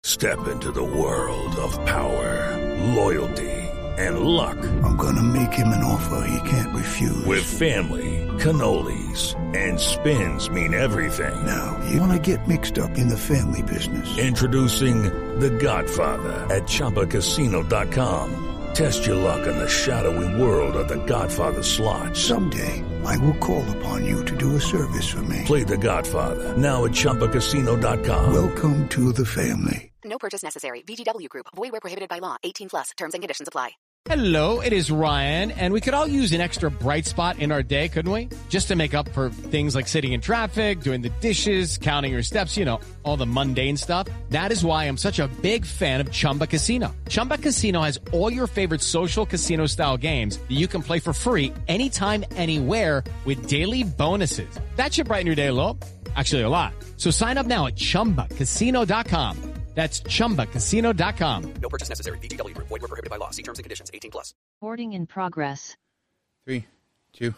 Step into the world of power, loyalty, and luck. I'm gonna make him an offer he can't refuse. With family, cannolis, and spins mean everything. Now, you wanna get mixed up in the family business. Introducing The Godfather at ChumbaCasino.com. Test your luck in the shadowy world of The Godfather slot. Someday, I will call upon you to do a service for me. Play The Godfather, now at ChumbaCasino.com. Welcome to the family. No purchase necessary. VGW Group. Void where prohibited by law. 18 plus. Terms and conditions apply. Hello, it is Ryan, and we could all use an extra bright spot in our day, couldn't we? Just to make up for things like sitting in traffic, doing the dishes, counting your steps, you know, all the mundane stuff. That is why I'm such a big fan of Chumba Casino. Chumba Casino has all your favorite social casino-style games that you can play for free anytime, anywhere with daily bonuses. That should brighten your day a little. Actually, a lot. So sign up now at ChumbaCasino.com. That's ChumbaCasino.com. No purchase necessary. VGW Group. Void where prohibited by law. See terms and conditions. 18 plus. Recording in progress. 3, 2.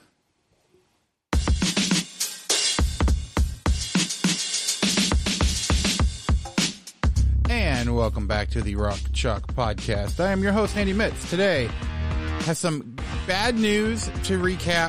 And welcome back to the Rock Chalk Podcast. I am your host, Andy Mitz. Today has some bad news to recap.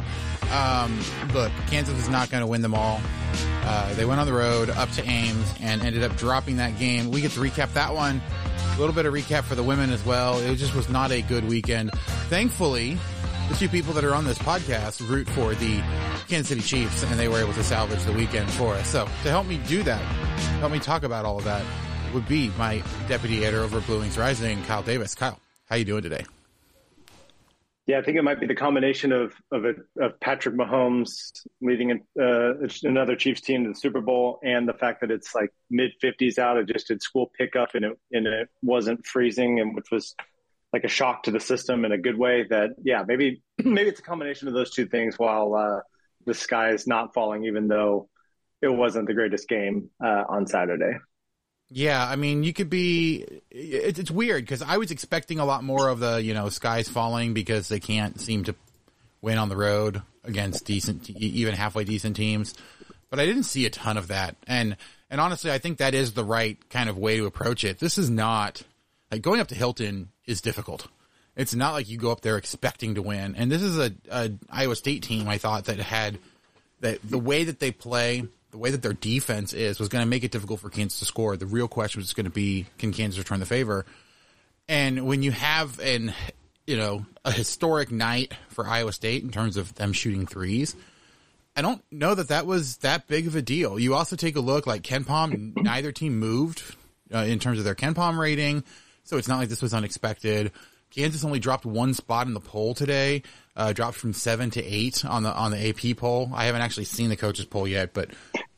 Look, Kansas is not going to win them all. They went on the road up to Ames and ended up dropping that game. We get to recap that one. A little bit of recap for the women as well. It just was not a good weekend. Thankfully, the two people that are on this podcast root for the Kansas City Chiefs, and they were able to salvage the weekend for us. So to help me do that, help me talk about all of that, would be my deputy editor over at Blue Wings Rising, Kyle Davis. Kyle, how you doing today? Yeah, I think it might be the combination of Patrick Mahomes leading another Chiefs team to the Super Bowl, and the fact that it's like mid-50s out. It just did school pickup, and it wasn't freezing, and which was like a shock to the system in a good way. That maybe it's a combination of those two things. While the sky is not falling, even though it wasn't the greatest game on Saturday. Yeah, I mean, you could be. It's weird because I was expecting a lot more of the skies falling because they can't seem to win on the road against decent, even halfway decent teams. But I didn't see a ton of that, and honestly, I think that is the right kind of way to approach it. This is not like going up to Hilton is difficult. It's not like you go up there expecting to win, and this is a Iowa State team. I thought that had that the way that they play. The way that their defense was going to make it difficult for Kansas to score. The real question was going to be, can Kansas return the favor? And when you have a historic night for Iowa State in terms of them shooting threes, I don't know that was that big of a deal. You also take a look like KenPom, neither team moved in terms of their KenPom rating. So it's not like this was unexpected. Kansas only dropped one spot in the poll today, dropped from 7 to 8 on the AP poll. I haven't actually seen the coaches poll yet, but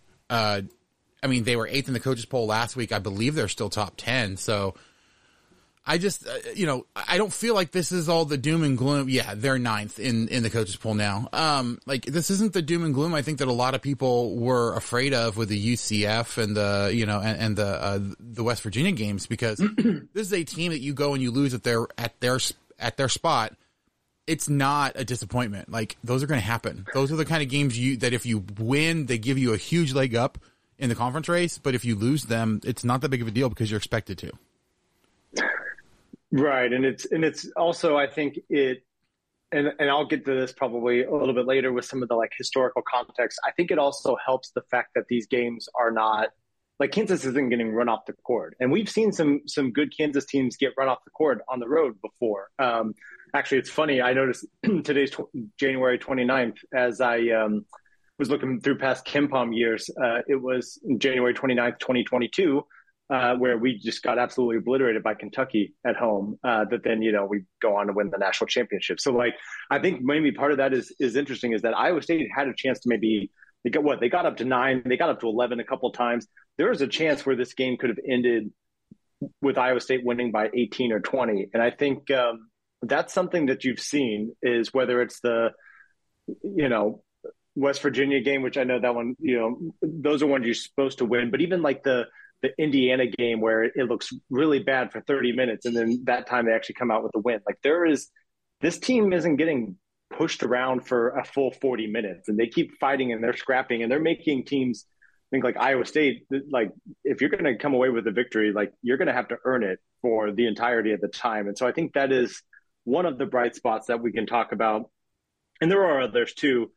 they were 8th in the coaches poll last week. I believe they're still top 10. So I just, I don't feel like this is all the doom and gloom. Yeah, they're 9th in the coaches poll now. This isn't the doom and gloom I think that a lot of people were afraid of with the UCF and the West Virginia games, because this is a team that you go and you lose at their spot. It's not a disappointment. Like, those are going to happen. Those are the kind of games that if you win, they give you a huge leg up in the conference race. But if you lose them, it's not that big of a deal because you're expected to. Right. And it's also, I think and I'll get to this probably a little bit later with some of the like historical context. I think it also helps the fact that these games are not like Kansas isn't getting run off the court. And we've seen some good Kansas teams get run off the court on the road before. Actually, it's funny. I noticed today's January 29th, as I was looking through past KenPom years, it was January 29th, 2022, where we just got absolutely obliterated by Kentucky at home. That then, we go on to win the national championship. So, I think maybe part of that is interesting, is that Iowa State had a chance to they got up to 9, they got up to 11 a couple of times. There was a chance where this game could have ended with Iowa State winning by 18 or 20. And I think that's something that you've seen, is whether it's the, West Virginia game, which I know that one, those are ones you're supposed to win, but even like the Indiana game where it looks really bad for 30 minutes. And then that time they actually come out with a win. Like, this team isn't getting pushed around for a full 40 minutes, and they keep fighting and they're scrapping and they're making teams think like Iowa State, like if you're going to come away with a victory, like you're going to have to earn it for the entirety of the time. And so I think that is one of the bright spots that we can talk about. And there are others too,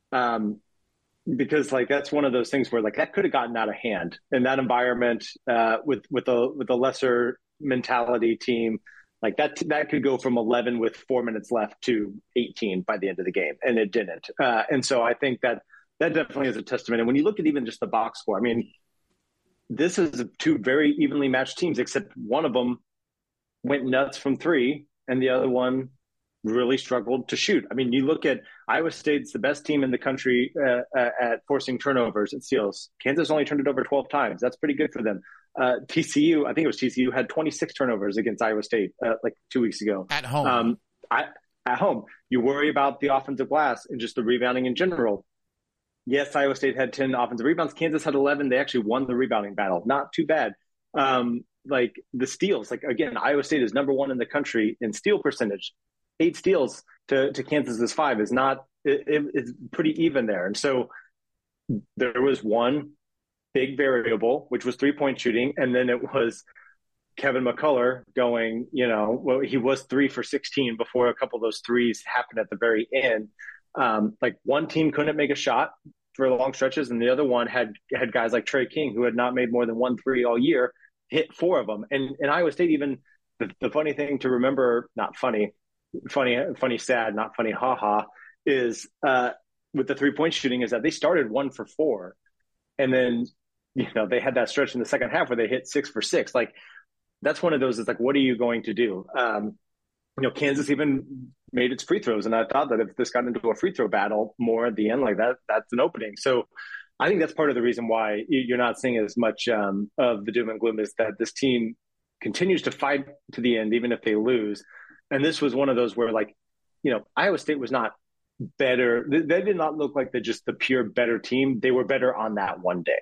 because like that's one of those things where like that could have gotten out of hand in that environment with a lesser mentality team. Like that could go from 11 with 4 minutes left to 18 by the end of the game, and it didn't. And so I think that definitely is a testament. And when you look at even just the box score, I mean, this is two very evenly matched teams, except one of them went nuts from three, and the other one really struggled to shoot. I mean, you look at Iowa State's the best team in the country at forcing turnovers and steals. Kansas only turned it over 12 times. That's pretty good for them. TCU, I think it was TCU, had 26 turnovers against Iowa State like 2 weeks ago. At home. At home. You worry about the offensive glass and just the rebounding in general. Yes, Iowa State had 10 offensive rebounds. Kansas had 11. They actually won the rebounding battle. Not too bad. Like the steals, like again, Iowa State is number one in the country in steal percentage. 8 steals to Kansas's 5 is not, it's pretty even there. And so there was one big variable, which was 3-point shooting. And then it was Kevin McCullough going, well, he was 3 for 16 before a couple of those threes happened at the very end. Like one team couldn't make a shot for long stretches, and the other one had guys like Trey King, who had not made more than 1 3 all year, hit 4 of them. And Iowa State, even the funny thing to remember, not funny, sad, not funny, haha, is with the 3-point shooting is that they started 1 for 4. And then, they had that stretch in the second half where they hit 6 for 6. Like that's one of those, it's like, what are you going to do? Kansas even made its free throws. And I thought that if this got into a free throw battle more at the end, like that's an opening. So I think that's part of the reason why you're not seeing as much of the doom and gloom is that this team continues to fight to the end, even if they lose. And this was one of those where Iowa State was not better. They did not look like just the pure better team. They were better on that one day.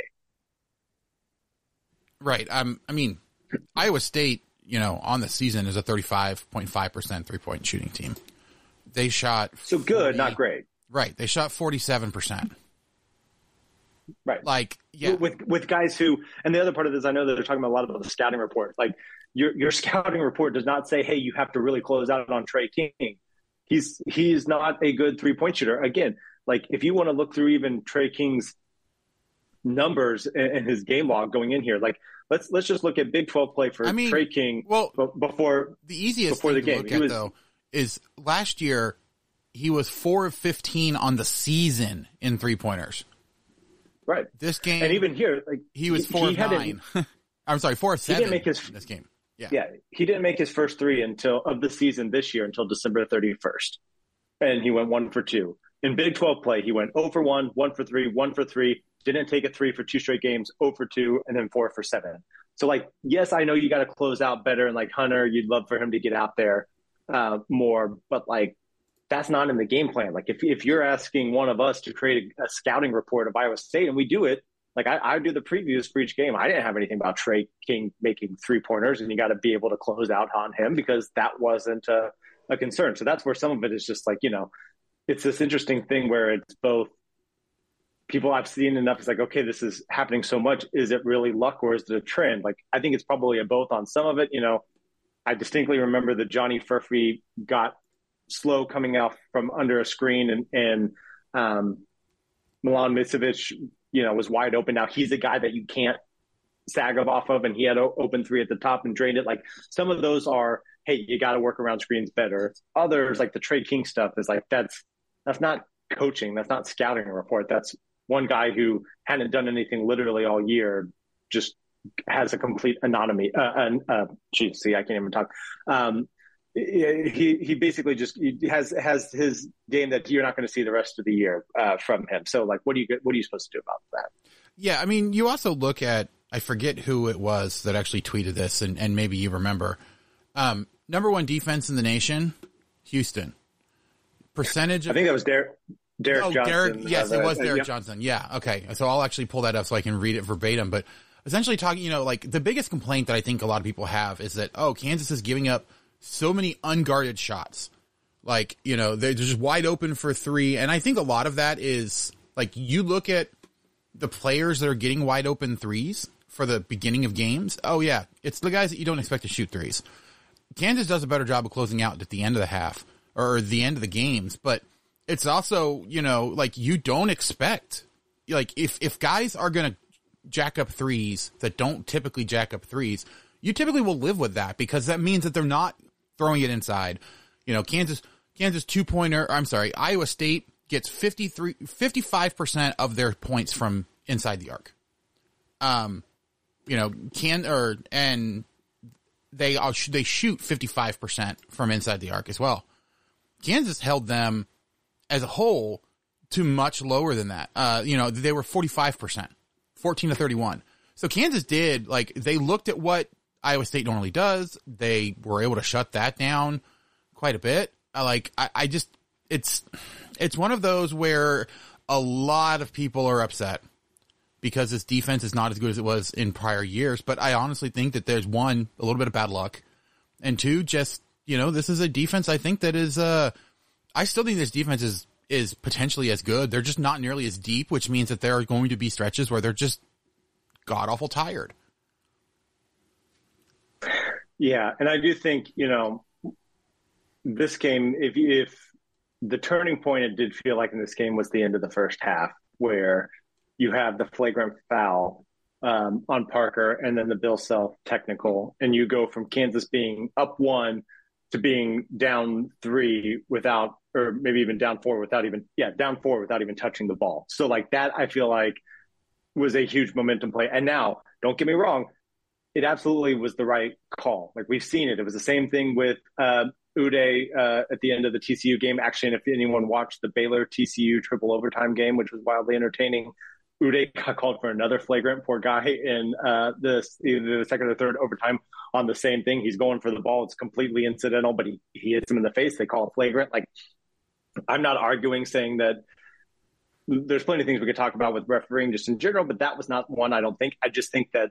Right. I mean, Iowa State, on the season is a 35.5% 3-point shooting team. They shot so good, not great. Right. They shot 47%. Right. Like, yeah. With guys who, and the other part of this, I know that they're talking about a lot about the scouting report. Like your scouting report does not say, hey, you have to really close out on Trey King. He's not a good 3-point shooter. Again, like if you want to look through even Trey King's numbers and his game log going in here, like let's just look at Big 12 play for Trey King. Well, before the easiest before thing the game, to look at though is last year he was 4 of 15 on the season in 3-pointers. Right. This game, and even here, like he was 4 of 9. I'm sorry, 4 of 7. He didn't make in this game. Yeah, he didn't make his first 3 of the season this year until December 31st, and he went 1 for 2 in Big 12 play. He went 0 for 1, 1 for 3, 1 for 3. Didn't take a 3 for 2 straight games, 0 for 2, and then 4 for 7. So, like, yes, I know you got to close out better, and like Hunter, you'd love for him to get out there more, but like that's not in the game plan. Like if you're asking one of us to create a scouting report of Iowa State, and we do it, like I do the previews for each game. I didn't have anything about Trey King making 3-pointers, and you got to be able to close out on him because that wasn't a concern. So that's where some of it is just like, it's this interesting thing where it's both people I've seen enough. It's like, okay, this is happening so much. Is it really luck or is it a trend? Like, I think it's probably a both on some of it. I distinctly remember that Johnny Furphy got slow coming out from under a screen and Milan Micevic, was wide open. Now he's a guy that you can't sag up off of, and he had an open 3 at the top and drained it. Like some of those are, hey, you got to work around screens better. Others, like the Trey King stuff, is like that's not coaching. That's not scouting a report. That's one guy who hadn't done anything literally all year, just has a complete anatomy. I can't even talk. He basically just has his game that you're not going to see the rest of the year from him. So like, what are you supposed to do about that? Yeah. I mean, you also look at, I forget who it was that actually tweeted this and maybe you remember, number 1 defense in the nation, Houston. Percentage of, I think that was Derek Johnson. Yes, it was Derek Johnson. Yeah. Okay. So I'll actually pull that up so I can read it verbatim, but essentially talking, like the biggest complaint that I think a lot of people have is that, Kansas is giving up so many unguarded shots. Like, they're just wide open for 3. And I think a lot of that is like, you look at the players that are getting wide open threes for the beginning of games, oh yeah, it's the guys that you don't expect to shoot threes. Kansas does a better job of closing out at the end of the half or the end of the games, but it's also, you know, like you don't expect, like if guys are going to jack up threes that don't typically jack up threes, you typically will live with that because that means that they're not throwing it inside. You know, Kansas 2-pointer, Iowa State gets 55% of their points from inside the arc. You know, and they shoot 55% from inside the arc as well. Kansas held them as a whole to much lower than that. You know, they were 45%, 14-31. So Kansas did, like, they looked at what Iowa State normally does. They were able to shut that down quite a bit. I just, it's one of those where a lot of people are upset because this defense is not as good as it was in prior years. But I honestly think that there's one, a little bit of bad luck, and two, just, you know, this is a defense I think that is, I still think this defense is potentially as good. They're just not nearly as deep, which means that there are going to be stretches where they're just god awful tired. Yeah. And I do think, you know, this game, if the turning point it did feel like in this game was the end of the first half, where you have the flagrant foul on Parker and then the Bill Self technical, and you go from Kansas being up 1 to being down 3 without, or maybe even down 4 without even touching the ball. So like that, I feel like was a huge momentum play. And now, don't get me wrong, it absolutely was the right call. Like we've seen it. It was the same thing with Uday at the end of the TCU game. Actually, and if anyone watched the Baylor TCU triple overtime game, which was wildly entertaining, Uday got called for another flagrant, poor guy, in either the second or third overtime on the same thing. He's going for the ball. It's completely incidental, but he hits him in the face. They call it flagrant. Like, I'm not arguing saying that there's plenty of things we could talk about with refereeing just in general, but that was not one, I don't think. I just think that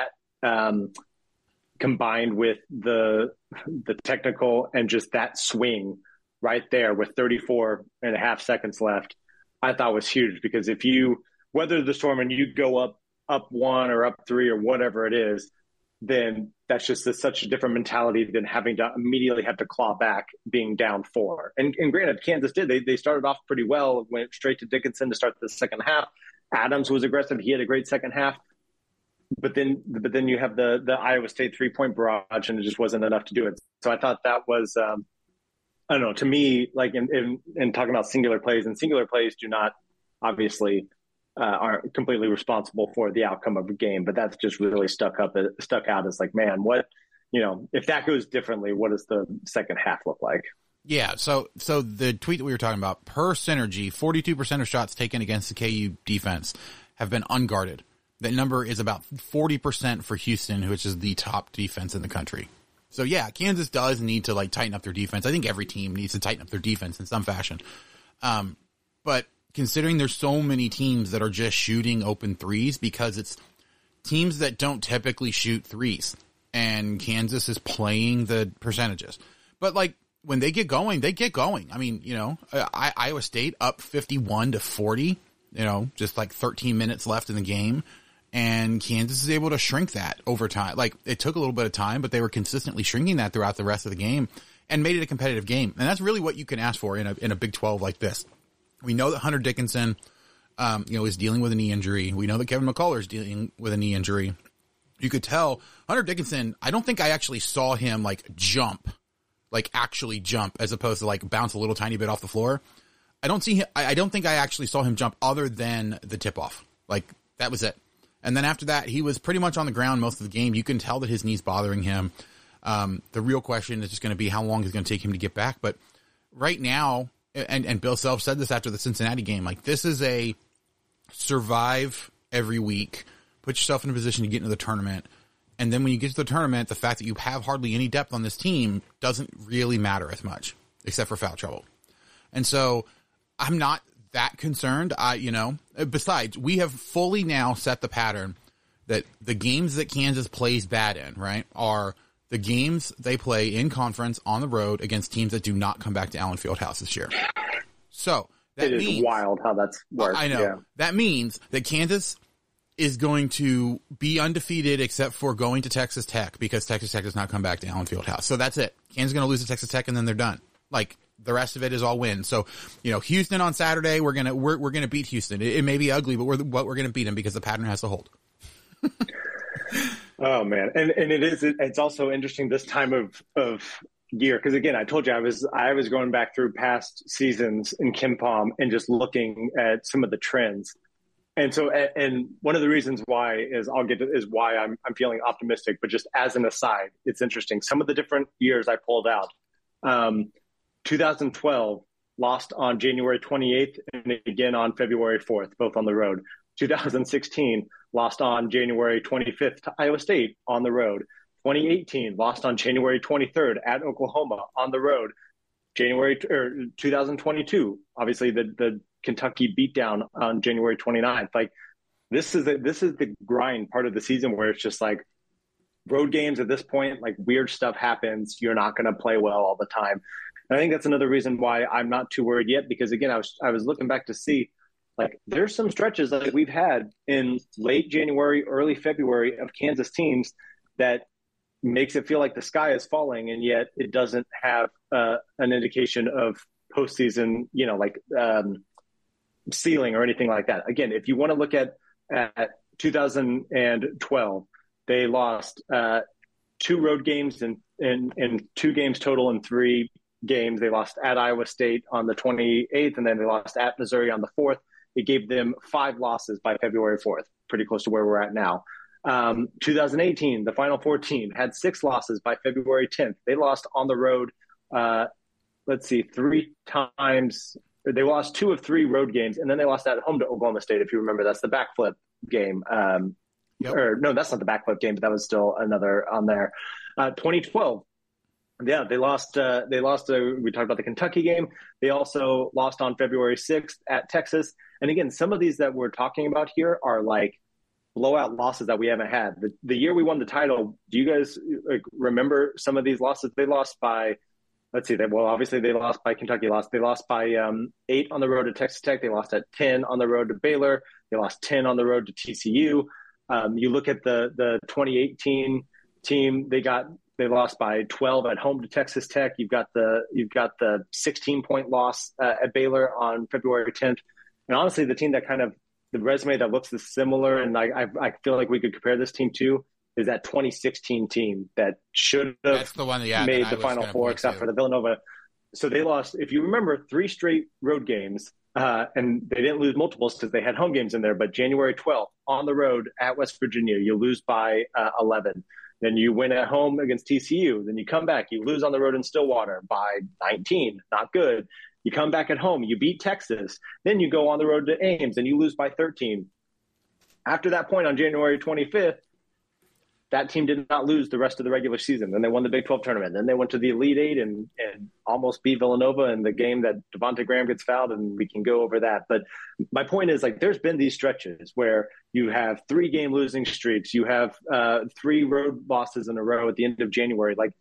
combined with the technical and just that swing right there with 34 and a half seconds left, I thought was huge, because if you weather the storm and you go up 1 or up 3 or whatever it is, then that's just such a different mentality than having to immediately have to claw back being down 4. And granted, Kansas did. They started off pretty well, went straight to Dickinson to start the second half. Adams was aggressive. He had a great second half. But then you have the Iowa State 3-point barrage, and it just wasn't enough to do it. So I thought that was, I don't know, to me, like in talking about singular plays, and singular plays do not obviously aren't completely responsible for the outcome of the game, but that's just really stuck out as like, man, what, you know, if that goes differently, what does the second half look like? Yeah. So the tweet that we were talking about, per Synergy, 42% of shots taken against the KU defense have been unguarded. That number is about 40% for Houston, which is the top defense in the country. So yeah, Kansas does need to like tighten up their defense. I think every team needs to tighten up their defense in some fashion. But considering there's so many teams that are just shooting open threes, because it's teams that don't typically shoot threes, and Kansas is playing the percentages. But like when they get going, they get going. I mean, you know, Iowa State up 51-40, you know, just like 13 minutes left in the game. And Kansas is able to shrink that over time. Like, it took a little bit of time, but they were consistently shrinking that throughout the rest of the game and made it a competitive game. And that's really what you can ask for in a Big 12 like this. We know that Hunter Dickinson, is dealing with a knee injury. We know that Kevin McCullough is dealing with a knee injury. You could tell Hunter Dickinson, I don't think I actually saw him actually jump as opposed to like bounce a little tiny bit off the floor. I don't think I actually saw him jump other than the tip off. Like, that was it. And then after that, he was pretty much on the ground most of the game. You can tell that his knee's bothering him. The real question is just going to be how long it's going to take him to get back. But right now, and Bill Self said this after the Cincinnati game, like, this is a survive every week, put yourself in a position to get into the tournament. And then when you get to the tournament, the fact that you have hardly any depth on this team doesn't really matter as much, except for foul trouble. And so I'm not that concerned. Besides, we have fully now set the pattern that the games that Kansas plays bad in, right, are the games they play in conference on the road against teams that do not come back to Allen Fieldhouse this year. So That it is wild how that's worked. I know. Yeah. That means that Kansas is going to be undefeated except for going to Texas Tech, because Texas Tech does not come back to Allen Fieldhouse. So that's it. Kansas is going to lose to Texas Tech and then they're done. Like, the rest of it is all wins. So, Houston on Saturday, we're going to beat Houston. It may be ugly, but we're going to beat them because the pattern has to hold. Oh man. And it's also interesting this time of year. Cause again, I told you I was going back through past seasons in KenPom and just looking at some of the trends. And so, and one of the reasons why is why I'm feeling optimistic, but just as an aside, it's interesting. Some of the different years I pulled out, 2012 lost on January 28th and again on February 4th, both on the road. 2016 lost on January 25th to Iowa State on the road. 2018 lost on January 23rd at Oklahoma on the road. 2022, obviously the Kentucky beatdown on January 29th. Like, this is the grind part of the season where it's just like road games at this point, like weird stuff happens. You're not going to play well all the time. And I think that's another reason why I'm not too worried yet, because again, I was looking back to see, like, there's some stretches that we've had in late January, early February of Kansas teams that makes it feel like the sky is falling, and yet it doesn't have an indication of postseason, ceiling or anything like that. Again, if you want to look at 2012, they lost 2 road games and 2 games total in 3 games. They lost at Iowa State on the 28th, and then they lost at Missouri on the 4th. It gave them 5 losses by February 4th, pretty close to where we're at now. 2018, the Final Four team had 6 losses by February 10th. They lost on the road, 3 times. They lost 2 of 3 road games, and then they lost at home to Oklahoma State, if you remember. That's the backflip game. Or no, that's not the backflip game, but that was still another on there. 2012. Yeah, they lost. We talked about the Kentucky game. They also lost on February 6th at Texas. And again, some of these that we're talking about here are like blowout losses that we haven't had. The year we won the title, do you guys remember some of these losses? They lost by, obviously they lost by Kentucky. They lost by 8 on the road to Texas Tech. They lost at 10 on the road to Baylor. They lost 10 on the road to TCU. You look at the 2018 team, they lost by 12 at home to Texas Tech. You've got the 16-point loss at Baylor on February 10th. And honestly, the team that kind of the resume that looks similar, and I feel like we could compare this team to, is that 2016 team that should have made the Final Four, except for the Villanova. So they lost, if you remember, 3 straight road games, and they didn't lose multiples because they had home games in there. But January 12th on the road at West Virginia, you lose by 11. Then you win at home against TCU. Then you come back, you lose on the road in Stillwater by 19. Not good. You come back at home, you beat Texas. Then you go on the road to Ames and you lose by 13. After that point on January 25th, that team did not lose the rest of the regular season. Then they won the Big 12 tournament. Then they went to the Elite Eight and almost beat Villanova in the game that Devontae Graham gets fouled, and we can go over that. But my point is, like, there's been these stretches where you have 3-game losing streaks. You have 3 road losses in a row at the end of January. Like,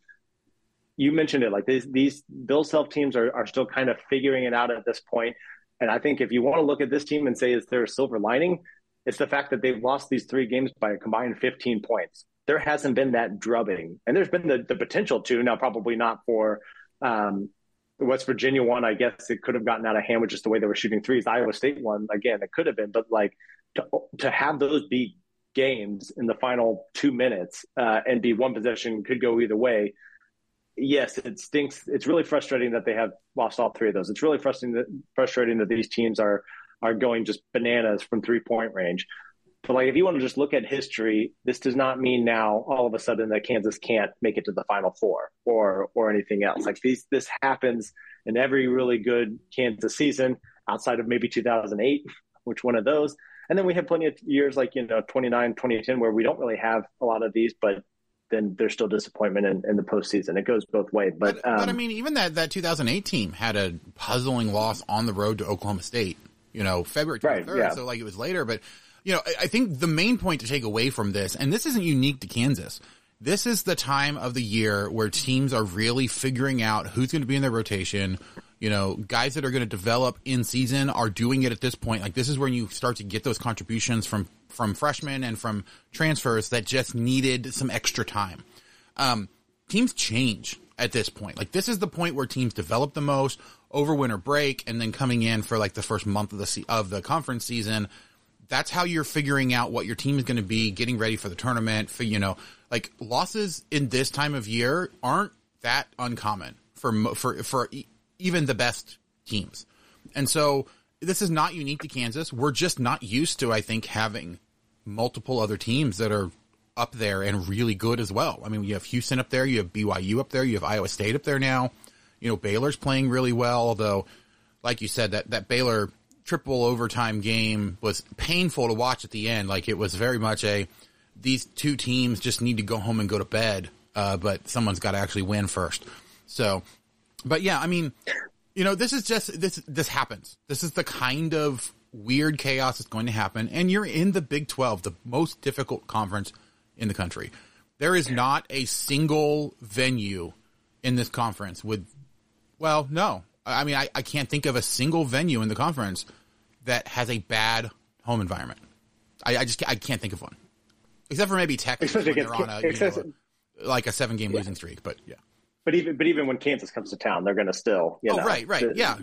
you mentioned it, like these Bill Self teams are still kind of figuring it out at this point. And I think if you want to look at this team and say, is there a silver lining? It's the fact that they've lost these 3 games by a combined 15 points. There hasn't been that drubbing. And there's been the potential to, now probably not for the West Virginia one. I guess it could have gotten out of hand with just the way they were shooting threes. The Iowa State one, again, it could have been. But like to have those be games in the final 2 minutes and be one possession could go either way. Yes, it stinks. It's really frustrating that they have lost all 3 of those. It's really frustrating that these teams are going just bananas from 3-point range. But like, if you want to just look at history, this does not mean now all of a sudden that Kansas can't make it to the Final Four or anything else. Like this happens in every really good Kansas season, outside of maybe 2008, which one of those. And then we have plenty of years like 29, 2010, where we don't really have a lot of these, but then there's still disappointment in the postseason. It goes both ways. But I mean, even that 2008 team had a puzzling loss on the road to Oklahoma State, February 23rd. Right, yeah. So like it was later, but I think the main point to take away from this, and this isn't unique to Kansas, this is the time of the year where teams are really figuring out who's going to be in their rotation. guys that are going to develop in season are doing it at this point. Like, this is when you start to get those contributions from freshmen and from transfers that just needed some extra time. Teams change at this point. Like, this is the point where teams develop the most over winter break, and then coming in for like the first month of the conference season. That's how you're figuring out what your team is going to be, getting ready for the tournament. Like, losses in this time of year aren't that uncommon for even the best teams. And so this is not unique to Kansas. We're just not used to, I think, having multiple other teams that are up there and really good as well. I mean, you have Houston up there, you have BYU up there, you have Iowa State up there now. Baylor's playing really well, although, like you said, that Baylor triple overtime game was painful to watch at the end. Like, it was very much these two teams just need to go home and go to bed, but someone's got to actually win first. So, but yeah, I mean, this is just, this happens. This is the kind of weird chaos that's going to happen. And you're in the Big 12, the most difficult conference in the country. There is not a single venue in this conference no. I mean, I can't think of a single venue in the conference that has a bad home environment. I can't think of one, except for maybe Texas when they're on a 7-game losing streak. But yeah. But even when Kansas comes to town, they're going to still, right, yeah.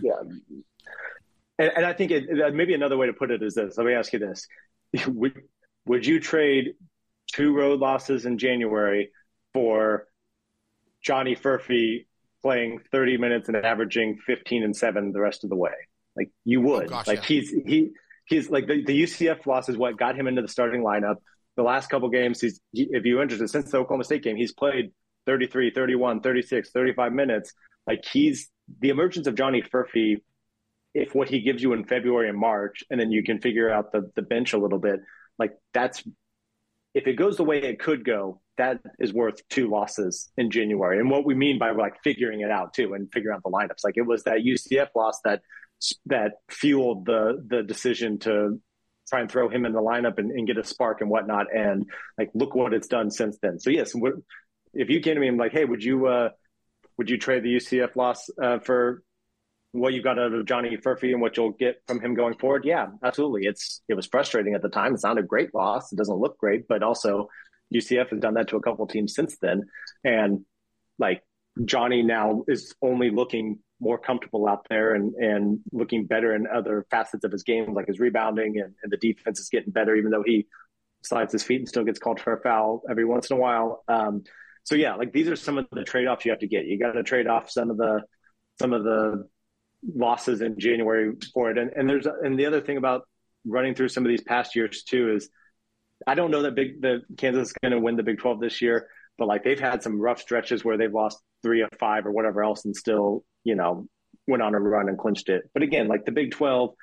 And I think maybe another way to put it is this. Let me ask you this: Would you trade 2 road losses in January for Johnny Furphy playing 30 minutes and averaging 15 and 7 the rest of the way? Like, you would. Oh, gosh, like, yeah. he's like the UCF loss is what got him into the starting lineup. The last couple games, if you're interested, since the Oklahoma State game, he's played 33, 31, 36, 35 minutes. Like, the emergence of Johnny Furphy, if what he gives you in February and March, and then you can figure out the bench a little bit, like, that's, if it goes the way it could go, that is worth 2 losses in January. And what we mean by, like, figuring it out too and figuring out the lineups, like, it was that UCF loss that fueled the decision to try and throw him in the lineup and get a spark and whatnot. And, like, look what it's done since then. So yes, if you came to me and like, hey, would you trade the UCF loss for what you got out of Johnny Furphy and what you'll get from him going forward? Yeah, absolutely. It was frustrating at the time. It's not a great loss. It doesn't look great, but also UCF has done that to a couple of teams since then. And, like, Johnny now is only looking more comfortable out there and looking better in other facets of his game, like his rebounding and the defense is getting better, even though he slides his feet and still gets called for a foul every once in a while. So yeah, like, these are some of the trade-offs you have to get. You got to trade off some of the losses in January for it. And the other thing about running through some of these past years too is, I don't know that Kansas is going to win the Big 12 this year, but, like, they've had some rough stretches where they've lost 3 of 5 or whatever else and still, went on a run and clinched it. But again, like, the Big 12,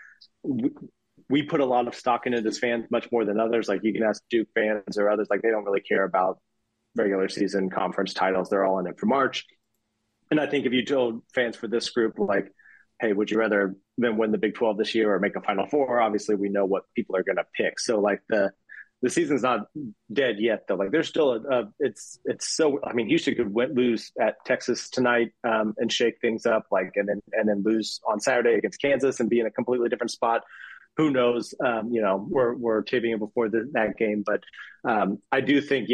we put a lot of stock into this fans, much more than others. Like, you can ask Duke fans or others, like, they don't really care about regular season conference titles. They're all in it for March. And I think if you told fans for this group, like, hey, would you rather them win the Big 12 this year or make a Final Four? Obviously, we know what people are going to pick. So, like, the season's not dead yet, though. Like, there's still it's so, I mean, Houston could lose at Texas tonight and shake things up, like, and then lose on Saturday against Kansas and be in a completely different spot. Who knows? We're taping it before that game, but I do think,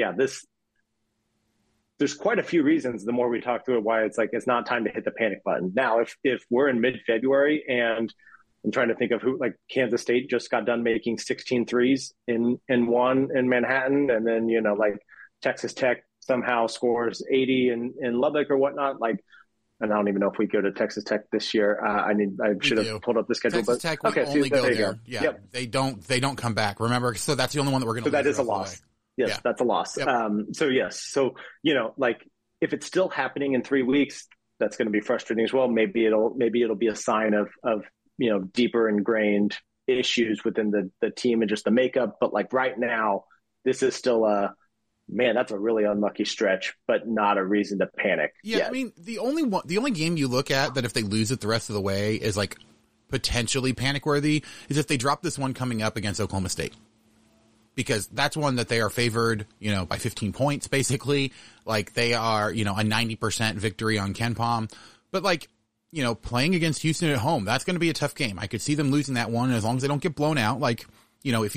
there's quite a few reasons, the more we talk through it, why it's like, it's not time to hit the panic button. Now, if we're in mid-February and I'm trying to think of who, like, Kansas State just got done making 16 threes in Manhattan. And then, like, Texas Tech somehow scores 80 in Lubbock or whatnot. Like, and I don't even know if we go to Texas Tech this year. I should have pulled up the schedule. Texas Tech, we only go there. Yeah. Yep. They don't come back. Remember? So that's the only one that we're going to lose. So that is a loss. Yes, that's a loss. Yep. So, like, if it's still happening in 3 weeks, that's going to be frustrating as well. Maybe it'll be a sign of deeper ingrained issues within the team and just the makeup. But, like, right now, this is still that's a really unlucky stretch, but not a reason to panic. Yeah, yet. I mean, the only game you look at that if they lose it the rest of the way is, like, potentially panic worthy is if they drop this one coming up against Oklahoma State. Because that's one that they are favored, by 15 points, basically. Like, they are, a 90% victory on KenPom. But, like, playing against Houston at home, that's going to be a tough game. I could see them losing that one as long as they don't get blown out. Like, if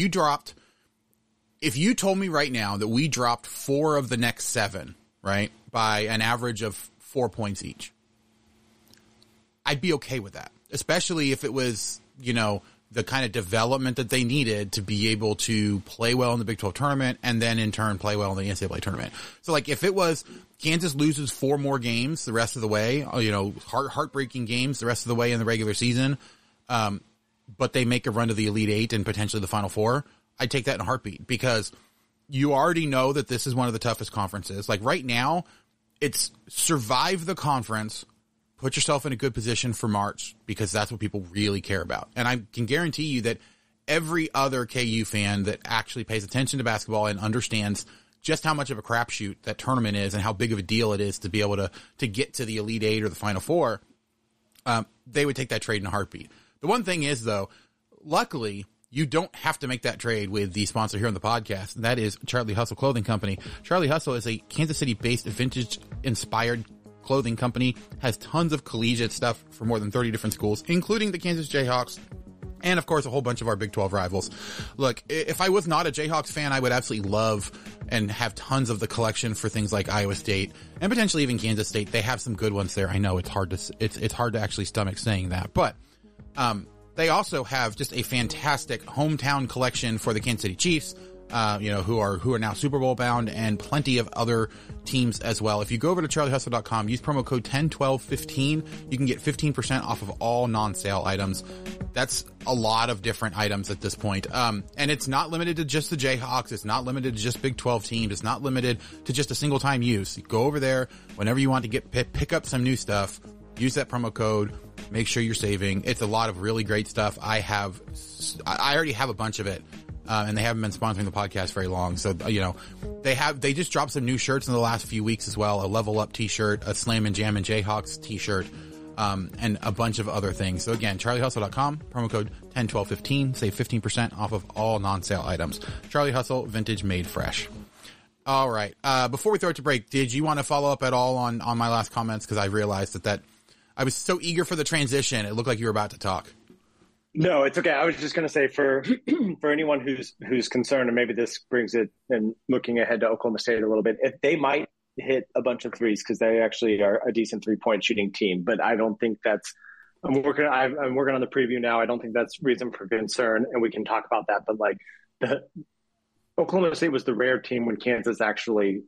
you told me right now that we dropped 4 of the next 7, right, by an average of 4 points each, I'd be okay with that, especially if it was, the kind of development that they needed to be able to play well in the Big 12 tournament and then in turn play well in the NCAA tournament. So like if it was Kansas loses 4 more games the rest of the way, heartbreaking games the rest of the way in the regular season, but they make a run to the Elite 8 and potentially the Final 4, I'd take that in a heartbeat because you already know that this is one of the toughest conferences. Like right now, it's survive the conference, put yourself in a good position for March because that's what people really care about. And I can guarantee you that every other KU fan that actually pays attention to basketball and understands just how much of a crapshoot that tournament is and how big of a deal it is to be able to get to the Elite 8 or the Final 4, they would take that trade in a heartbeat. The one thing is, though, luckily, you don't have to make that trade with the sponsor here on the podcast, and that is Charlie Hustle Clothing Company. Charlie Hustle is a Kansas City-based vintage-inspired clothing company, has tons of collegiate stuff for more than 30 different schools, including the Kansas Jayhawks, and of course a whole bunch of our Big 12 rivals. Look, if I was not a Jayhawks fan, I would absolutely love and have tons of the collection for things like Iowa State and potentially even Kansas State. They have some good ones there. I know it's hard to actually stomach saying that, but they also have just a fantastic hometown collection for the Kansas City Chiefs, who are now Super Bowl bound, and plenty of other teams as well. If you go over to charliehustle.com, use promo code 101215, you can get 15% off of all non-sale items. That's a lot of different items at this point. And it's not limited to just the Jayhawks. It's not limited to just Big 12 teams. It's not limited to just a single time use. You go over there whenever you want to pick up some new stuff. Use that promo code. Make sure you're saving. It's a lot of really great stuff. I already have a bunch of it. And they haven't been sponsoring the podcast very long. So, they just dropped some new shirts in the last few weeks as well. A Level Up t-shirt, a Slam and Jam and Jayhawks t-shirt, and a bunch of other things. So again, charliehustle.com, promo code 101215, save 15% off of all non-sale items. Charlie Hustle, vintage made fresh. All right. Before we throw it to break, did you want to follow up at all on my last comments? Cause I realized that I was so eager for the transition. It looked like you were about to talk. No, it's okay. I was just going to say for anyone who's concerned, and maybe this brings it and looking ahead to Oklahoma State a little bit, if they might hit a bunch of threes because they actually are a decent 3-point shooting team, but I don't think that's. I'm working on the preview now. I don't think that's reason for concern, and we can talk about that. But like Oklahoma State was the rare team when Kansas actually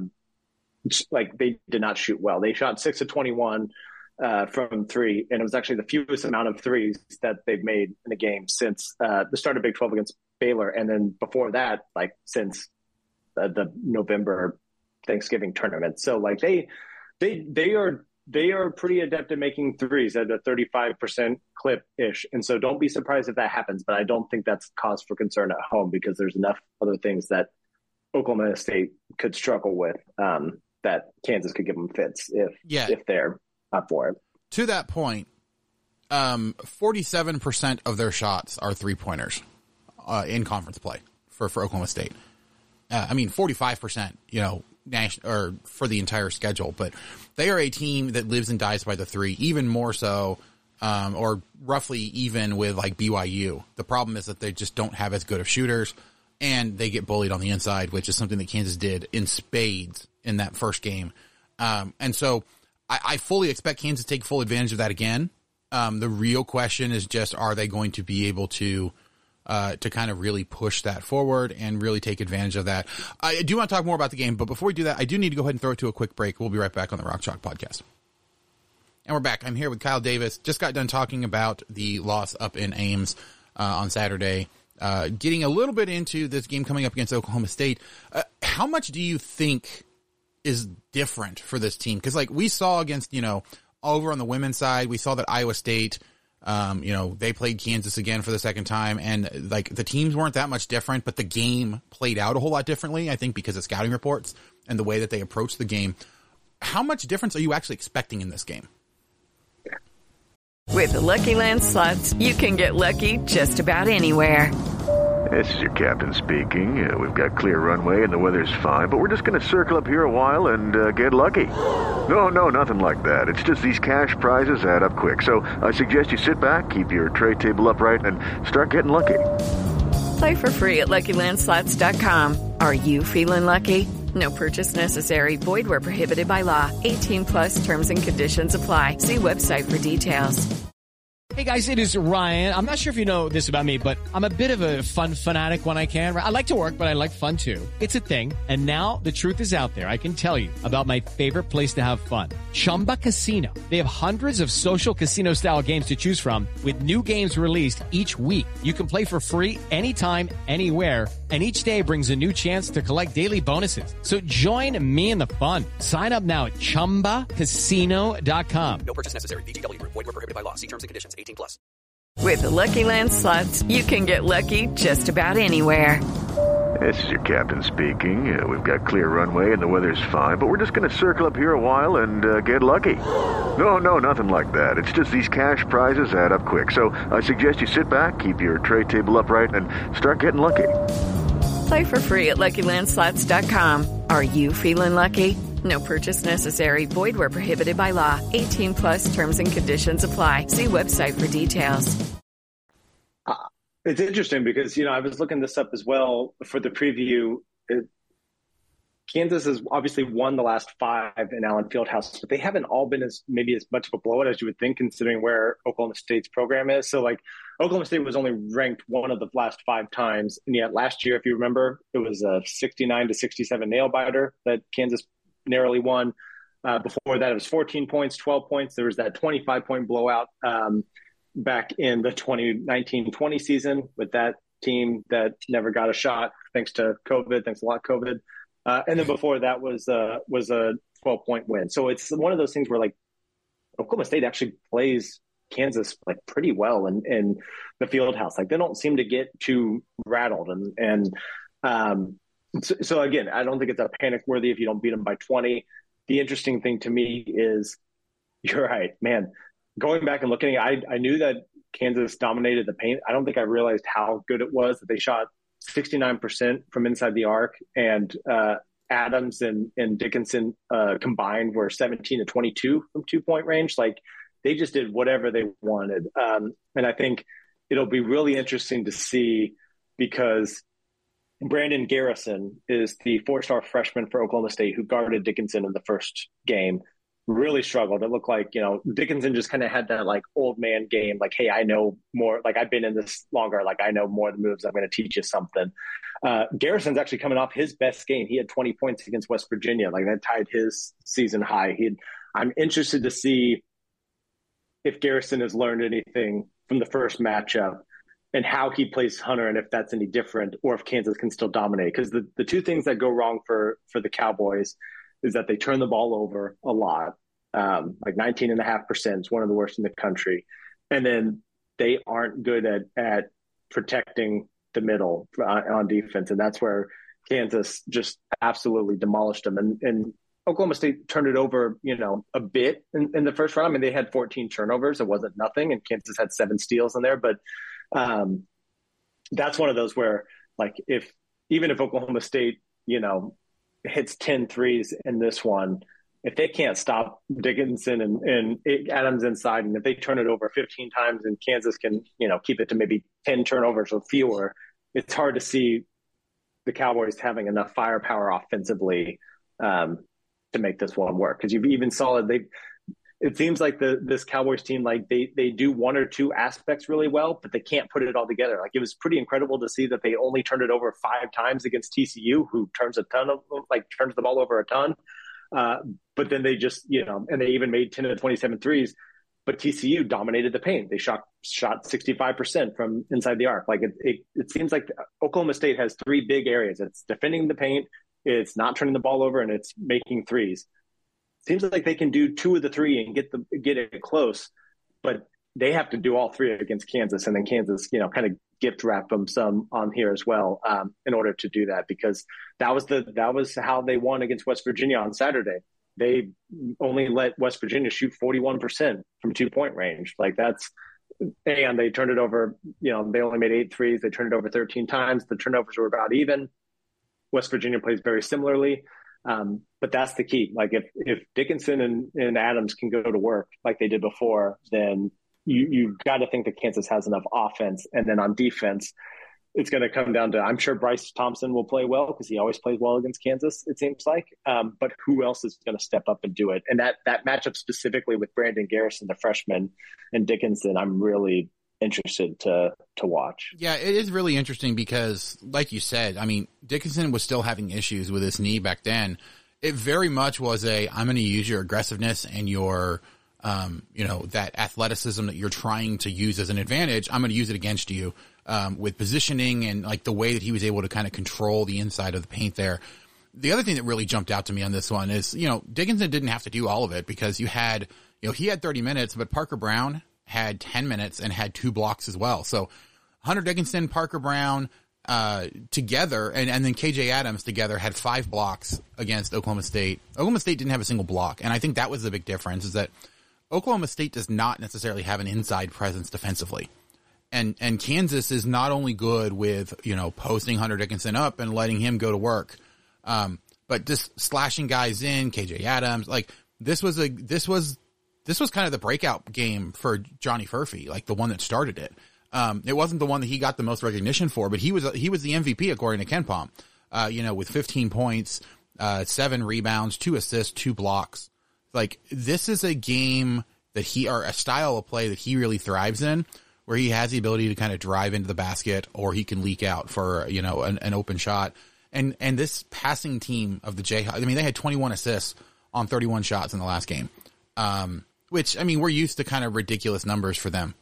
they did not shoot well. They shot 6 of 21. From 3, and it was actually the fewest amount of threes that they've made in a game since the start of Big 12 against Baylor, and then before that, like since the November Thanksgiving tournament. So like they are pretty adept at making threes at a 35% clip ish, and so don't be surprised if that happens. But I don't think that's cause for concern at home because there's enough other things that Oklahoma State could struggle with that Kansas could give them fits if they're up for it. To that point, 47% of their shots are 3-pointers in conference play for Oklahoma State. 45%, or for the entire schedule, but they are a team that lives and dies by the 3, even more so, or roughly even with like BYU. The problem is that they just don't have as good of shooters, and they get bullied on the inside, which is something that Kansas did in spades in that first game. And so I fully expect Kansas to take full advantage of that again. The real question is just, are they going to be able to kind of really push that forward and really take advantage of that? I do want to talk more about the game, but before we do that, I do need to go ahead and throw it to a quick break. We'll be right back on the Rock Chalk Podcast. And we're back. I'm here with Kyle Davis. Just got done talking about the loss up in Ames on Saturday. Getting a little bit into this game coming up against Oklahoma State. How much do you think is different for this team? Because like we saw against, over on the women's side, we saw that Iowa State, they played Kansas again for the second time, and like the teams weren't that much different, but the game played out a whole lot differently, I think, because of scouting reports and the way that they approached the game. How much difference are you actually expecting in this game? With the Lucky Land Slots, you can get lucky just about anywhere. This is your captain speaking. We've got clear runway and the weather's fine, but we're just going to circle up here a while and get lucky. No, nothing like that. It's just these cash prizes add up quick. So I suggest you sit back, keep your tray table upright, and start getting lucky. Play for free at LuckyLandSlots.com. Are you feeling lucky? No purchase necessary. Void where prohibited by law. 18+ terms and conditions apply. See website for details. Hey guys, it is Ryan. I'm not sure if you know this about me, but I'm a bit of a fun fanatic when I can. I like to work, but I like fun too. It's a thing. And now the truth is out there. I can tell you about my favorite place to have fun. Chumba Casino. They have hundreds of social casino style games to choose from with new games released each week. You can play for free anytime, anywhere. And each day brings a new chance to collect daily bonuses. So join me in the fun. Sign up now at ChumbaCasino.com. No purchase necessary. VGW Group. Void where prohibited by law. See terms and conditions. 18+. With the Lucky Land Slots, you can get lucky just about anywhere. This is your captain speaking. We've got clear runway and the weather's fine, but we're just going to circle up here a while and get lucky. No, nothing like that. It's just these cash prizes add up quick. So I suggest you sit back, keep your tray table upright, and start getting lucky. Play for free at LuckyLandSlots.com. Are you feeling lucky? No purchase necessary. Void where prohibited by law. 18+ terms and conditions apply. See website for details. It's interesting because, I was looking this up as well for the preview. Kansas has obviously won the last 5 in Allen Fieldhouse, but they haven't all been as much of a blowout as you would think, considering where Oklahoma State's program is. So, Oklahoma State was only ranked one of the last 5 times, and yet last year, if you remember, it was a 69-67 nail biter that Kansas narrowly won. Before that, it was 14 points, 12 points. There was that 25-point blowout back in the 2019-20 season with that team that never got a shot thanks to COVID. Thanks a lot, COVID. And then before that was a 12-point win. So it's one of those things where Oklahoma State actually plays Kansas pretty well in the field house. They don't seem to get too rattled. So again, I don't think it's a panic worthy if you don't beat them by 20. The interesting thing to me is, you're right, man. Going back and looking, I knew that Kansas dominated the paint. I don't think I realized how good it was that they shot 69% from inside the arc, and Adams and Dickinson combined were 17-22 from 2-point range. They just did whatever they wanted. And I think it'll be really interesting to see, because Brandon Garrison is the 4-star freshman for Oklahoma State who guarded Dickinson in the first game. Really struggled. It looked like, Dickinson just kind of had that old man game. Hey, I know more. I've been in this longer. I know more of the moves. I'm going to teach you something. Garrison's actually coming off his best game. He had 20 points against West Virginia. That tied his season high. I'm interested to see if Garrison has learned anything from the first matchup and how he plays Hunter, and if that's any different, or if Kansas can still dominate. Because the two things that go wrong for the Cowboys is that they turn the ball over a lot. 19.5% is one of the worst in the country. And then they aren't good at protecting the middle on defense. And that's where Kansas just absolutely demolished them. And Oklahoma State turned it over, a bit in the first round. They had 14 turnovers. It wasn't nothing. And Kansas had 7 steals in there. But that's one of those where, even if Oklahoma State, hits 10 threes in this one, if they can't stop Dickinson and Adams inside, and if they turn it over 15 times and Kansas can, keep it to maybe 10 turnovers or fewer, it's hard to see the Cowboys having enough firepower offensively to make this one work. Because you've even saw it seems like this Cowboys team, they do one or two aspects really well, but they can't put it all together. It was pretty incredible to see that they only turned it over 5 times against TCU, who turns the ball over a ton. But then they just, and they even made 10 of the 27 threes, but TCU dominated the paint. They shot 65% from inside the arc. It seems like Oklahoma State has 3 big areas. It's defending the paint, it's not turning the ball over, and it's making threes. Seems like they can do 2 of the 3 and get it close, but they have to do all 3 against Kansas, and then Kansas, kind of gift wrap them some on here as well in order to do that, because that was how they won against West Virginia on Saturday. They only let West Virginia shoot 41% from 2-point range. and they turned it over, they only made 8 threes. They turned it over 13 times. The turnovers were about even. West Virginia plays very similarly. But that's the key. Like if Dickinson and Adams can go to work like they did before, then you've got to think that Kansas has enough offense. And then on defense, it's going to come down to, I'm sure Bryce Thompson will play well because he always plays well against Kansas, it seems like. But who else is going to step up and do it? And that matchup specifically with Brandon Garrison, the freshman, and Dickinson, I'm really interested to watch. Yeah, it is really interesting because, like you said, I mean, Dickinson was still having issues with his knee back then. It very much was I'm going to use your aggressiveness and your, that athleticism that you're trying to use as an advantage. I'm going to use it against you, with positioning and like the way that he was able to kind of control the inside of the paint there. The other thing that really jumped out to me on this one is, Dickinson didn't have to do all of it because he had 30 minutes, but Parker Brown had 10 minutes and had 2 blocks as well. So Hunter Dickinson, Parker Brown, together, and then KJ Adams together had 5 blocks against Oklahoma State. Oklahoma State didn't have a single block. And I think that was the big difference, is that Oklahoma State does not necessarily have an inside presence defensively. And Kansas is not only good with, posting Hunter Dickinson up and letting him go to work, but just slashing guys in, KJ Adams, like this was kind of the breakout game for Johnny Furphy, like the one that started it. It wasn't the one that he got the most recognition for, but he was the MVP according to KenPom, with 15 points, 7 rebounds, 2 assists, 2 blocks. Like this is a game or a style of play that he really thrives in, where he has the ability to kind of drive into the basket or he can leak out for, an open shot. And this passing team of the Jayhawks, I mean, they had 21 assists on 31 shots in the last game. Which, I mean, we're used to kind of ridiculous numbers for them.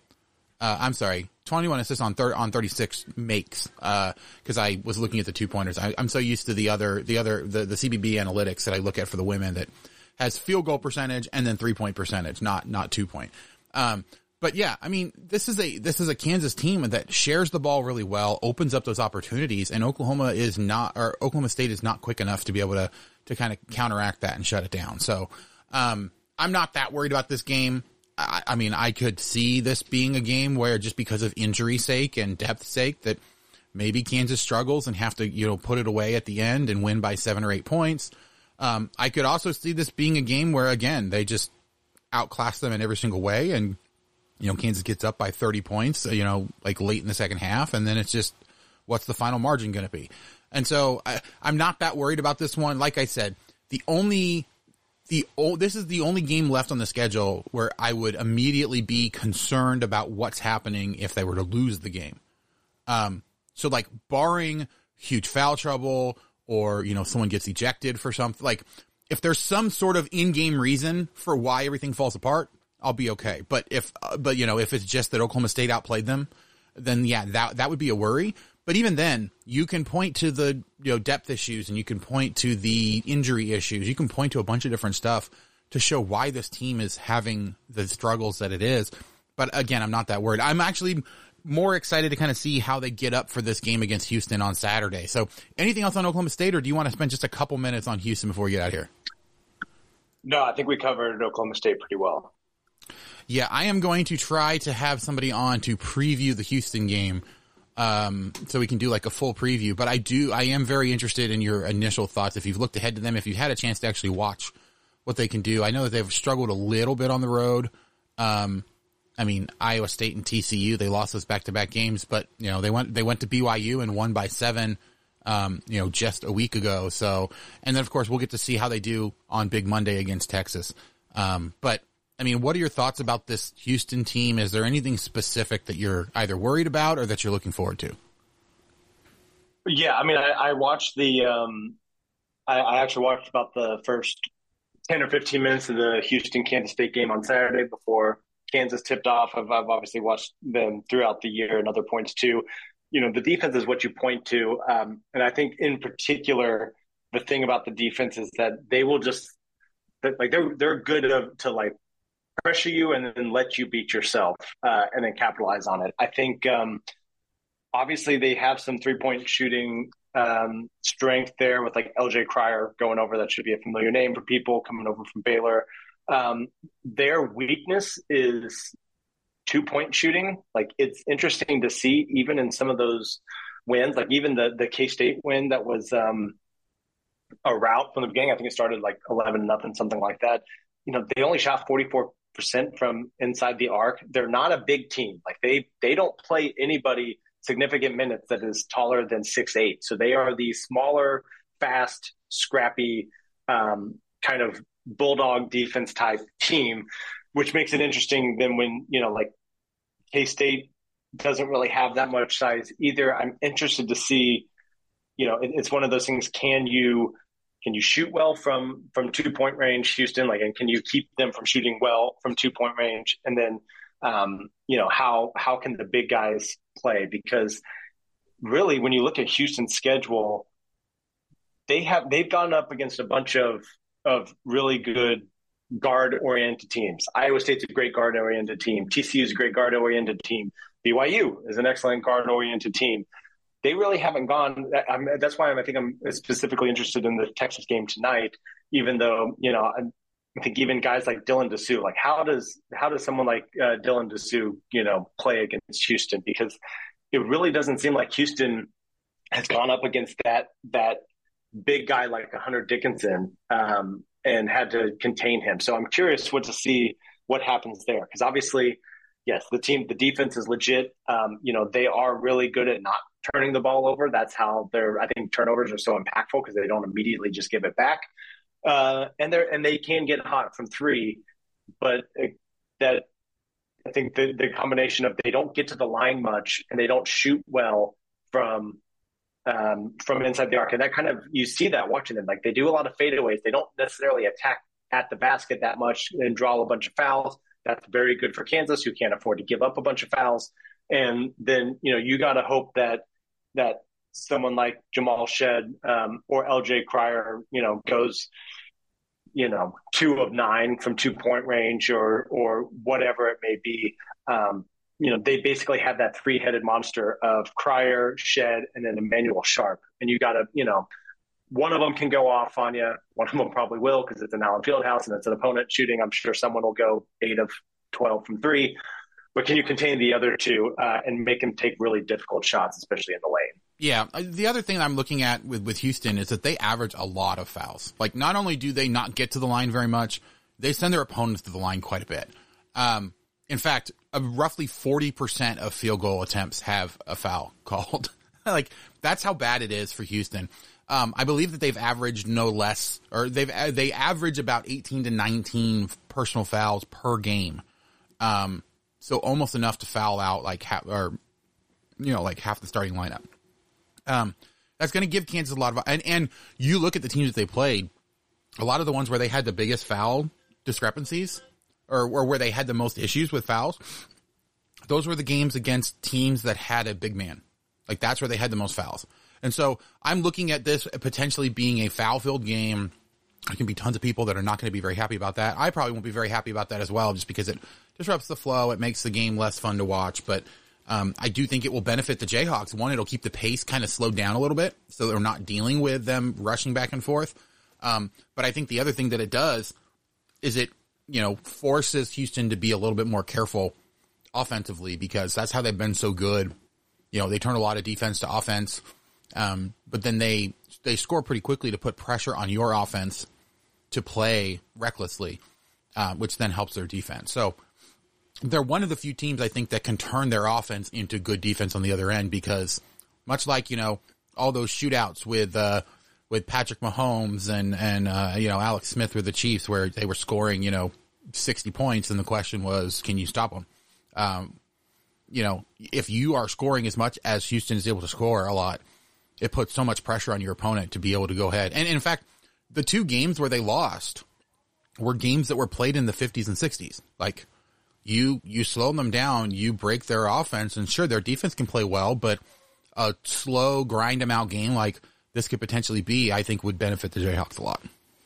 21 assists on 36 makes, cause I was looking at the 2-pointers. I'm so used to the CBB analytics that I look at for the women that has field goal percentage and then 3-point percentage, not 2-point. But yeah, I mean, this is a Kansas team that shares the ball really well, opens up those opportunities, and Oklahoma State is not quick enough to be able to kind of counteract that and shut it down. So, I'm not that worried about this game. I mean, I could see this being a game where just because of injury sake and depth sake that maybe Kansas struggles and have to, put it away at the end and win by 7 or 8 points. I could also see this being a game where, again, they just outclass them in every single way and, Kansas gets up by 30 points, like late in the second half, and then it's just, what's the final margin going to be? And so I'm not that worried about this one. Like I said, this is the only game left on the schedule where I would immediately be concerned about what's happening if they were to lose the game. So like barring huge foul trouble or, someone gets ejected for something, like if there's some sort of in-game reason for why everything falls apart, I'll be okay. But if it's just that Oklahoma State outplayed them, then yeah, that would be a worry. But even then, you can point to the depth issues and you can point to the injury issues. You can point to a bunch of different stuff to show why this team is having the struggles that it is. But again, I'm not that worried. I'm actually more excited to kind of see how they get up for this game against Houston on Saturday. So anything else on Oklahoma State, or do you want to spend just a couple minutes on Houston before we get out of here? No, I think we covered Oklahoma State pretty well. Yeah, I am going to try to have somebody on to preview the Houston game. So we can do like a full preview, but I am very interested in your initial thoughts. If you've looked ahead to them, if you've had a chance to actually watch what they can do. I know that they've struggled a little bit on the road. I mean, Iowa State and TCU, they lost those back-to-back games, but they went to BYU and won by 7, just a week ago. So, and then of course we'll get to see how they do on Big Monday against Texas. But I mean, what are your thoughts about this Houston team? Is there anything specific that you're either worried about or that you're looking forward to? Yeah, I mean, I watched I actually watched about the first 10 or 15 minutes of the Houston-Kansas State game on Saturday before Kansas tipped off. I've obviously watched them throughout the year and other points too. The defense is what you point to. And I think in particular, the thing about the defense is that they will just, like, they're good to like, pressure you and then let you beat yourself and then capitalize on it. I think obviously they have some 3-point shooting strength there with like LJ Cryer going over. That should be a familiar name for people coming over from Baylor. Their weakness is 2-point shooting. Like, it's interesting to see even in some of those wins, like even the K-State win that was a rout from the beginning. I think it started like 11-0, something like that. They only shot 44% from inside the arc. They're not a big team. Like, they don't play anybody significant minutes that is taller than 6'8". So they are the smaller, fast, scrappy, kind of bulldog defense type team, which makes it interesting then when, like K-State doesn't really have that much size either. I'm interested to see, it's one of those things. Can you shoot well from 2-point range, Houston? Like, and can you keep them from shooting well from 2-point range? And then, how can the big guys play? Because really, when you look at Houston's schedule, they've gone up against a bunch of really good guard-oriented teams. Iowa State's a great guard-oriented team. TCU is a great guard-oriented team. BYU is an excellent guard-oriented team. They really haven't gone. That's why I think I'm specifically interested in the Texas game tonight. Even though I think even guys like Dylan Dessou, like how does someone like Dylan Dessou play against Houston? Because it really doesn't seem like Houston has gone up against that big guy like Hunter Dickinson and had to contain him. So I'm curious to see what happens there, because obviously, yes, the defense is legit. They are really good at not turning the ball over. That's how I think turnovers are so impactful, because they don't immediately just give it back. And they can get hot from three, but I think the combination of they don't get to the line much and they don't shoot well from inside the arc. And that kind of, you see that watching them, like they do a lot of fadeaways. They don't necessarily attack at the basket that much and draw a bunch of fouls. That's very good for Kansas, who can't afford to give up a bunch of fouls. And then, you got to hope that someone like Jamal Shed or LJ Cryer, goes, 2 of 9 from 2-point range or whatever it may be. They basically have that 3-headed monster of Cryer, Shed, and then Emmanuel Sharp. And you got to, one of them can go off on you. One of them probably will, because it's an Allen Fieldhouse and it's an opponent shooting. I'm sure someone will go 8 of 12 from 3. But can you contain the other two and make them take really difficult shots, especially in the lane? Yeah. The other thing I'm looking at with Houston is that they average a lot of fouls. Like, not only do they not get to the line very much, they send their opponents to the line quite a bit. In fact, roughly 40% of field goal attempts have a foul called. Like, that's how bad it is for Houston. I believe that they've averaged no less, or they average about 18 to 19 personal fouls per game. So almost enough to foul out like half the starting lineup. That's going to give Kansas a lot of, and you look at the teams that they played, a lot of the ones where they had the biggest foul discrepancies or where they had the most issues with fouls, those were the games against teams that had a big man. Like, that's where they had the most fouls. And so I'm looking at this potentially being a foul-filled game. There can be tons of people that are not going to be very happy about that. I probably won't be very happy about that as well, just because it disrupts the flow. It makes the game less fun to watch. But I do think it will benefit the Jayhawks. One, it'll keep the pace kind of slowed down a little bit, so they're not dealing with them rushing back and forth. But I think the other thing that it does is it, forces Houston to be a little bit more careful offensively, because that's how they've been so good. They turn a lot of defense to offense. But then they score pretty quickly to put pressure on your offense to play recklessly, which then helps their defense. So they're one of the few teams, I think, that can turn their offense into good defense on the other end, because much like, all those shootouts with Patrick Mahomes and Alex Smith with the Chiefs, where they were scoring, 60 points. And the question was, can you stop them? If you are scoring as much as Houston is able to score a lot, it puts so much pressure on your opponent to be able to go ahead. And in fact, the 2 games where they lost were games that were played in the 50s and 60s. Like, you slow them down, you break their offense, and sure, their defense can play well, but a slow, grind them out game like this could potentially be, I think, would benefit the Jayhawks a lot.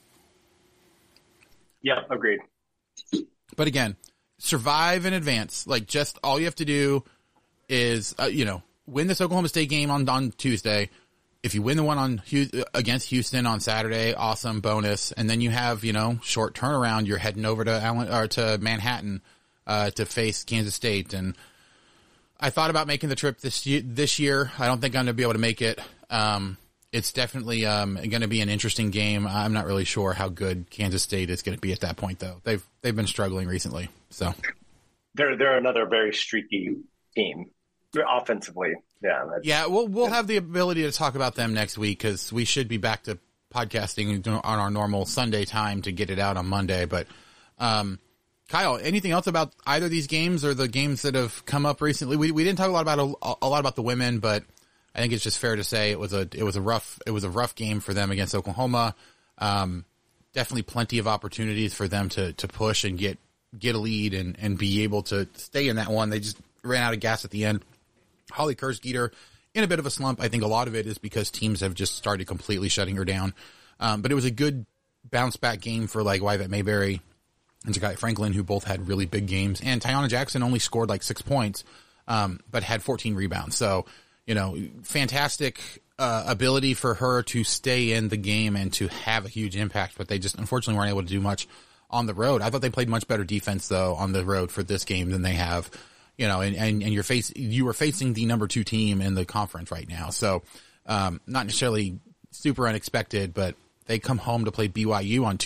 Yeah, agreed. But again, survive in advance. Like, just all you have to do is, win this Oklahoma State game on Tuesday. If you win the one against Houston on Saturday, awesome, bonus. And then you have, short turnaround. You're heading over to Manhattan to face Kansas State. And I thought about making the trip this year. I don't think I'm going to be able to make it. It's definitely going to be an interesting game. I'm not really sure how good Kansas State is going to be at that point, though. They've been struggling recently. So they're another very streaky team offensively. Yeah. We'll have the ability to talk about them next week because we should be back to podcasting on our normal Sunday time to get it out on Monday. But Kyle, anything else about either of these games or the games that have come up recently? We didn't talk a lot about the women, but I think it's just fair to say it was a rough game for them against Oklahoma. Definitely plenty of opportunities for them to push and get a lead and be able to stay in that one. They just ran out of gas at the end. Holly Kersgeter in a bit of a slump. I think a lot of it is because teams have just started completely shutting her down. But it was a good bounce back game for like Wyvette Mayberry and Zakiya Franklin, who both had really big games. And Tiana Jackson only scored like 6 points, but had 14 rebounds. So, fantastic ability for her to stay in the game and to have a huge impact, but they just unfortunately weren't able to do much on the road. I thought they played much better defense though on the road for this game than they have, and you were facing the number 2 team in the conference right now. So, not necessarily super unexpected, but they come home to play BYU on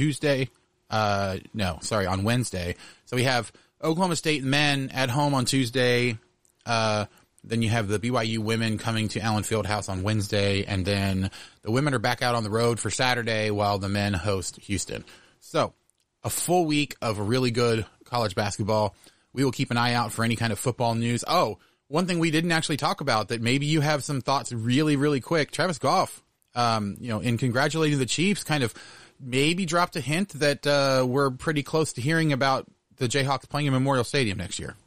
on Wednesday. So we have Oklahoma State men at home on Tuesday. Then you have the BYU women coming to Allen Fieldhouse on Wednesday, and then the women are back out on the road for Saturday while the men host Houston. So a full week of really good college basketball. We will keep an eye out for any kind of football news. Oh, one thing we didn't actually talk about that maybe you have some thoughts really, really quick. Travis Goff, in congratulating the Chiefs, kind of maybe dropped a hint that we're pretty close to hearing about the Jayhawks playing in Memorial Stadium next year.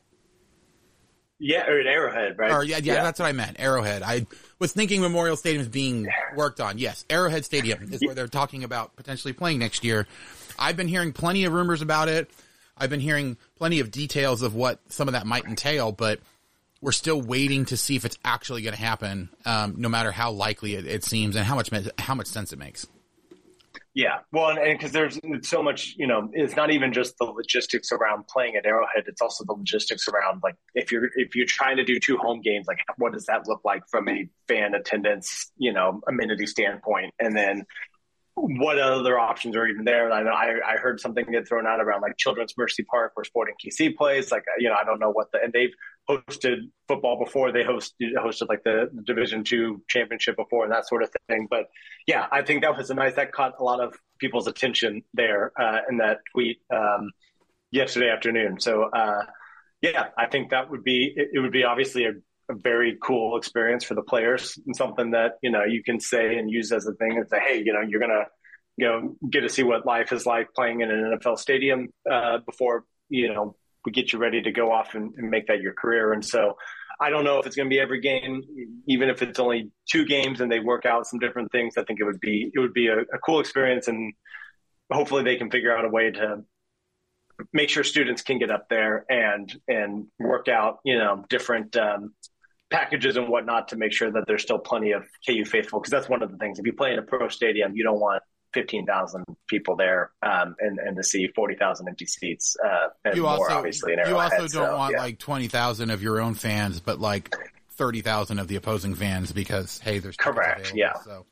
Yeah, or at Arrowhead, right? Or, yeah, that's what I meant. Arrowhead. I was thinking Memorial Stadium is being worked on. Yes, Arrowhead Stadium is where they're talking about potentially playing next year. I've been hearing plenty of rumors about it. I've been hearing plenty of details of what some of that might entail, but we're still waiting to see if it's actually going to happen, no matter how likely it seems and how much sense it makes. Yeah, well, and because there's so much, it's not even just the logistics around playing at Arrowhead. It's also the logistics around, like, if you're trying to do 2 home games, like, what does that look like from a fan attendance, amenity standpoint? And then what other options are even there? I heard something get thrown out around like Children's Mercy Park where Sporting KC plays. Like, I don't know and they've hosted football before. They hosted like the Division II championship before and that sort of thing. But yeah, I think that caught a lot of people's attention there in that tweet yesterday afternoon. So yeah, I think it would be obviously a very cool experience for the players and something that, you can say and use as a thing and say, hey, you're going to, get to see what life is like playing in an NFL stadium before, we get you ready to go off and make that your career. And so I don't know if it's going to be every game, even if it's only 2 games and they work out some different things. I think it would be a cool experience, and hopefully they can figure out a way to make sure students can get up there and work out, different packages and whatnot to make sure that there's still plenty of KU faithful. Because that's one of the things. If you play in a pro stadium, you don't want 15,000 people there and to see 40,000 empty seats. And you more, obviously, in Arrowhead. You also don't want like 20,000 of your own fans, but like 30,000 of the opposing fans because, hey, there's correct. Yeah. So,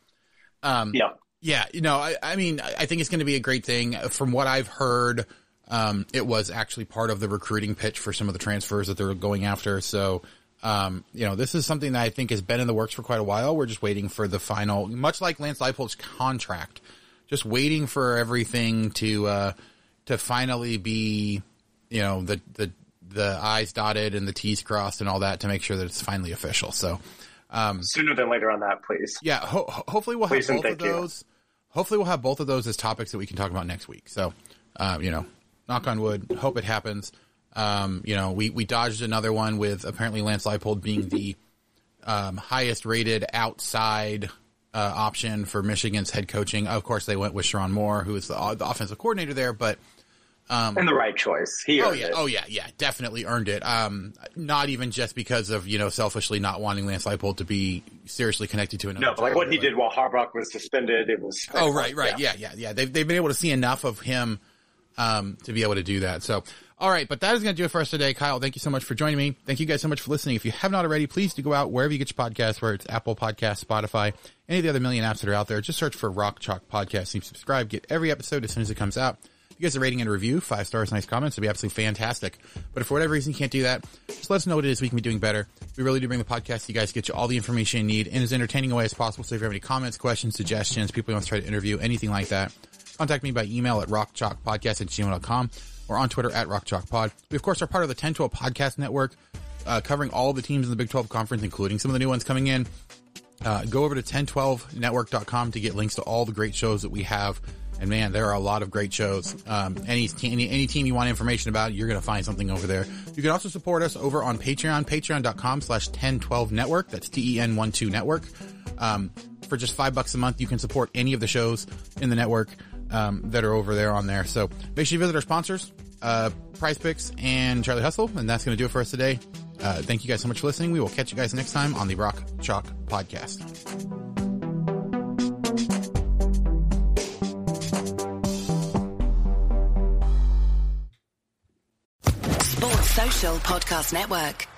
yeah. I mean, I think it's going to be a great thing. From what I've heard, it was actually part of the recruiting pitch for some of the transfers that they're going after. So, this is something that I think has been in the works for quite a while. We're just waiting for the final, much like Lance Leipold's contract, just waiting for everything to finally be, the I's dotted and the T's crossed and all that to make sure that it's finally official. So, sooner than later on that, please. Yeah. Hopefully we'll have both of those. Hopefully we'll have both of those as topics that we can talk about next week. So, knock on wood, hope it happens. We dodged another one with apparently Lance Leipold being the highest rated outside option for Michigan's head coaching. Of course, they went with Sharon Moore, who is the offensive coordinator there, but and the right choice. He earned it. Oh yeah, definitely earned it. Not even just because of selfishly not wanting Lance Leipold to be seriously connected to another. No, but like what he did while Harbaugh was suspended, it was. Oh right, yeah. They've been able to see enough of him to be able to do that. So, all right, but that is going to do it for us today. Kyle, thank you so much for joining me. Thank you guys so much for listening. If you have not already, please do go out wherever you get your podcasts, where it's Apple Podcasts, Spotify, any of the other million apps that are out there. Just search for Rock Chalk Podcast and subscribe. Get every episode as soon as it comes out. If you guys are rating and a review, 5 stars, nice comments, it'd be absolutely fantastic. But if for whatever reason you can't do that, just let us know what it is we can be doing better. We really do bring the podcast to you guys, get you all the information you need in as entertaining a way as possible. So if you have any comments, questions, suggestions, people you want to try to interview, anything like that, contact me by email at rockchalkpodcast@gmail.com or on Twitter at rockchalkpod. We, of course, are part of the 10-12 Podcast Network, covering all the teams in the Big 12 Conference, including some of the new ones coming in. Go over to 1012network.com to get links to all the great shows that we have. And man, there are a lot of great shows. Any team you want information about, you're going to find something over there. You can also support us over on Patreon, patreon.com/1012network. That's TEN12 network. For just $5 a month, you can support any of the shows in the network, that are over there on there. So make sure you visit our sponsors, Prize Picks and Charlie Hustle. And that's going to do it for us today. Thank you guys so much for listening. We will catch you guys next time on the Rock Chalk Podcast. Sports Social Podcast Network.